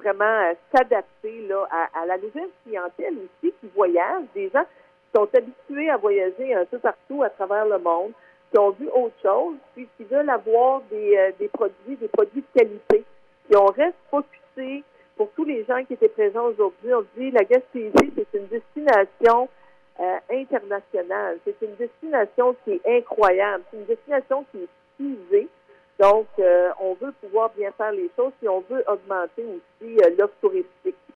vraiment s'adapter là, à la nouvelle clientèle aussi qui voyage, des gens qui sont habitués à voyager un peu partout à travers le monde, qui ont vu autre chose, puis qui veulent avoir des produits de qualité. Puis on reste focusé pour tous les gens qui étaient présents aujourd'hui. On dit la Gaspésie, c'est une destination internationale. C'est une destination qui est incroyable. C'est une destination qui est fusée. Donc, on veut pouvoir bien faire les choses et on veut augmenter aussi l'offre touristique.